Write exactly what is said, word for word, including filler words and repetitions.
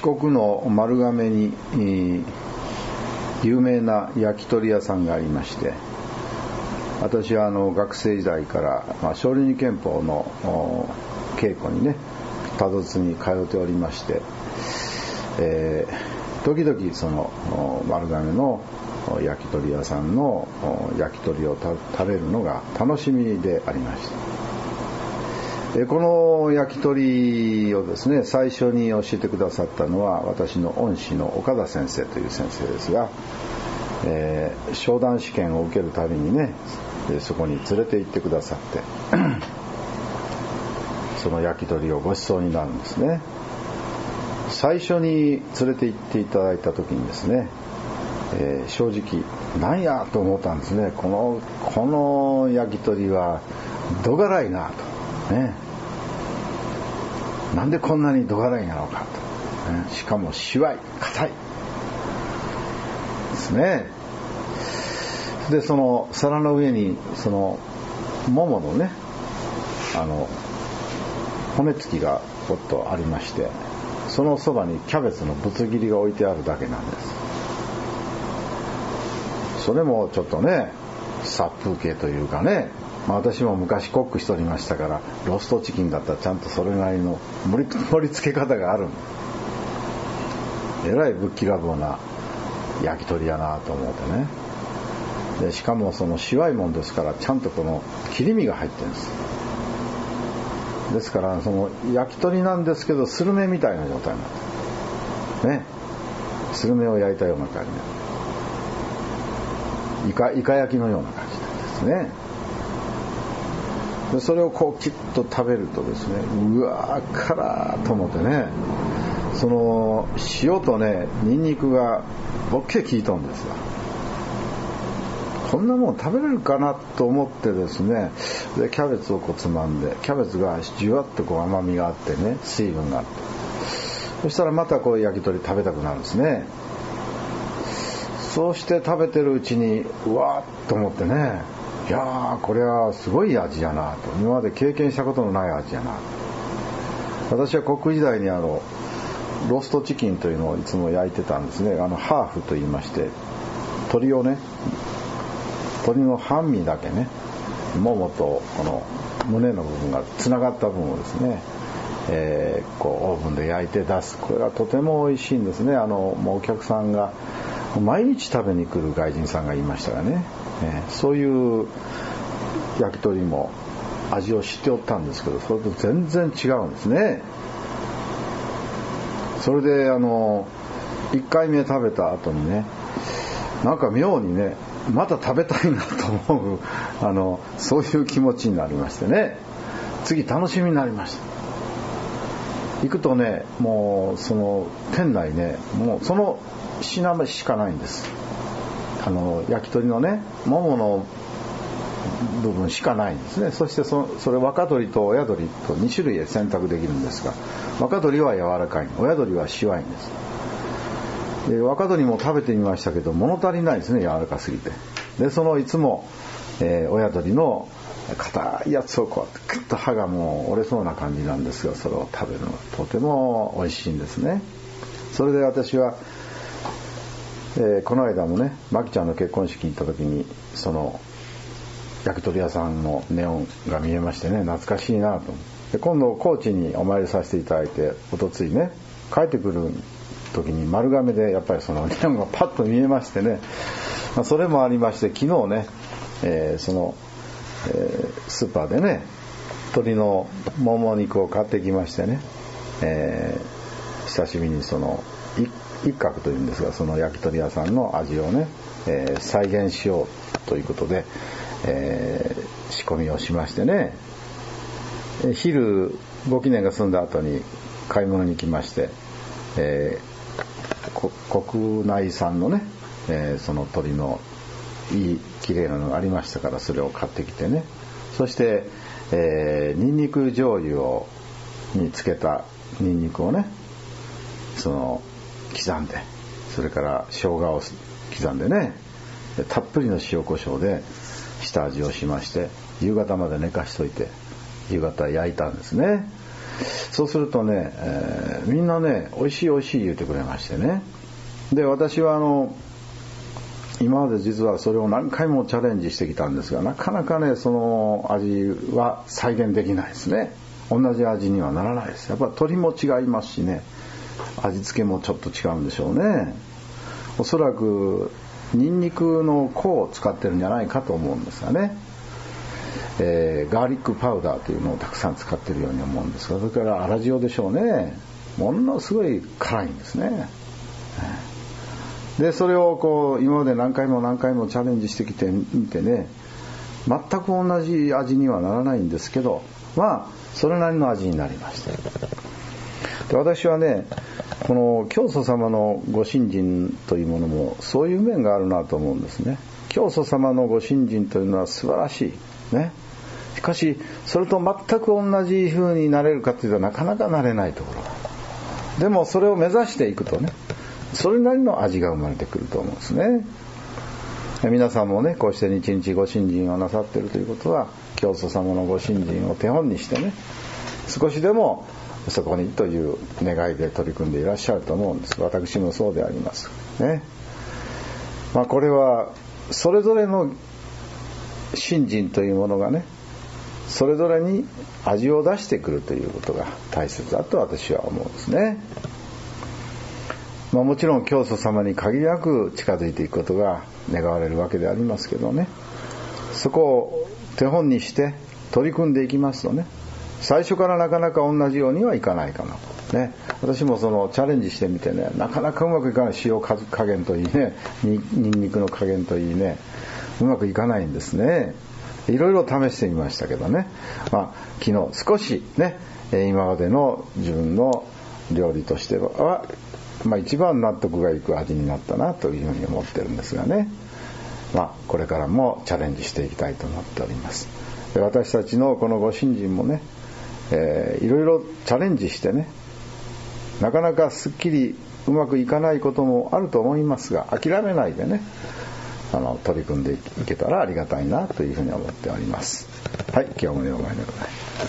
四国の丸亀に、えー、有名な焼き鳥屋さんがありまして、私はあの学生時代から、まあ、少林寺拳法の稽古にね多度に通っておりまして、えー、時々その丸亀の焼き鳥屋さんの焼き鳥を食べるのが楽しみでありました。この焼き鳥をですね最初に教えてくださったのは私の恩師の岡田先生という先生ですが、えー、商談試験を受けるたびにねそこに連れて行ってくださってその焼き鳥をご馳走になるんですね。最初に連れて行っていただいた時にですね、えー、正直なんやと思ったんですね。このこの焼き鳥はどがらいなとね、なんでこんなにどがらいなのかと、ね、しかもしわい硬いですね。でその皿の上にそのもものねあの骨付きがポッとありまして、そのそばにキャベツのぶつ切りが置いてあるだけなんです。それもちょっとね殺風景というかね、まあ、私も昔コックしておりましたから、ローストチキンだったらちゃんとそれなりの盛り、盛り付け方があるんです。えらいぶっきらぼうな焼き鳥やなと思ってね。でしかもそのしわいもんですからちゃんとこの切り身が入ってるんです。ですからその焼き鳥なんですけどスルメみたいな状態になってるね。スルメを焼いたような感じでイカ、イカ焼きのような感じなんですね。でそれをこうきっと食べるとですね、うわー辛ーと思ってね、その塩とねニンニクがボッケ効いとんですよ。こんなもん食べれるかなと思ってですね、でキャベツをこうつまんで、キャベツがじゅわっとこう甘みがあってね、水分があって、そしたらまたこう焼き鳥食べたくなるんですね。そうして食べてるうちにうわーっと思ってね、いやーこれはすごい味やなと、今まで経験したことのない味やなと。私はコック時代にあのローストチキンというのをいつも焼いてたんですね。あのハーフと言いまして、鶏をね、鶏の半身だけね、ももとこの胸の部分がつながった分をですね、えー、こうオーブンで焼いて出す。これはとても美味しいんですね。あのもうお客さんが毎日食べに来る外人さんがいましたがね、えー、そういう焼き鳥も味を知っておったんですけど、それと全然違うんですね。それであのいっかいめ食べた後にね、なんか妙にねまた食べたいなと思うあのそういう気持ちになりましてね、次楽しみになりました。行くとね、もうその店内ね、もうその品目しかないんです。あの焼き鳥のねももの部分しかないんですね。そしてそそれ若鶏と親鶏とに種類で選択できるんですが、若鶏は柔らかい、親鶏はしわいんです。で若鶏も食べてみましたけど物足りないですね、柔らかすぎて。でそのいつも、えー、親鶏の硬いやつをこうクッと歯がもう折れそうな感じなんですが、それを食べるのがとても美味しいんですね。それで私は、えー、この間もねマキちゃんの結婚式に行った時にその焼き鳥屋さんのネオンが見えましてね、懐かしいなと思って、今度高知にお参りさせていただいて、おとついね帰ってくる時に丸亀でやっぱりそのネオンがパッと見えましてね、まあ、それもありまして、昨日ね、えー、その、えー、スーパーでね鶏のもも肉を買ってきましてね、えー、久しぶりにその一角というんですが、その焼き鳥屋さんの味をね、えー、再現しようということで、えー、仕込みをしましてね、昼ご記念が済んだ後に買い物に行きまして、えー、国内産のね、えー、その鶏のいい綺麗なのがありましたから、それを買ってきてね、そして、えー、ニンニク醤油をにつけたニンニクをねその刻んで、それから生姜を刻んでね、たっぷりの塩コショウで下味をしまして、夕方まで寝かしといて夕方焼いたんですね。 そうするとね、えー、みんなね美味しい美味しい言ってくれましてね。で私はあの今まで実はそれを何回もチャレンジしてきたんですが、なかなかねその味は再現できないですね。同じ味にはならないです。やっぱ鶏も違いますしね、味付けもちょっと違うんでしょうね。おそらくニンニクの粉を使ってるんじゃないかと思うんですがね、えー、ガーリックパウダーというのをたくさん使ってるように思うんですが、それから粗塩でしょうね。ものすごい辛いんですね。でそれをこう今まで何回も何回もチャレンジしてきてみてね、全く同じ味にはならないんですけど、まあそれなりの味になりました。で私はねこの教祖様のご信心というものもそういう面があるなと思うんですね。教祖様のご信心というのは素晴らしいね。しかしそれと全く同じ風になれるかというとなかなかなれないところ。でもそれを目指していくとね、それなりの味が生まれてくると思うんですね。皆さんもねこうして日々ご信心をなさっているということは、教祖様のご信心を手本にしてね、少しでもそこにという願いで取り組んでいらっしゃると思うんです。私もそうでありますね。まあこれはそれぞれの信心というものがね、それぞれに味を出してくるということが大切だと私は思うんですね。まあもちろん教祖様に限りなく近づいていくことが願われるわけでありますけどね、そこを手本にして取り組んでいきますとね、最初からなかなか同じようにはいかないかなとね。私もそのチャレンジしてみてね、なかなかうまくいかない。塩加減といいね、にニンニクの加減といいね、うまくいかないんですね。いろいろ試してみましたけどね、まあ昨日少しね今までの自分の料理としては、まあ、一番納得がいく味になったなというふうに思ってるんですがね、まあこれからもチャレンジしていきたいと思っております。で私たちのこのご信心もね、えー、いろいろチャレンジしてね、なかなかすっきりうまくいかないこともあると思いますが、諦めないでねあの取り組んでいけたらありがたいなというふうに思っております。はい、今日もお前でございます。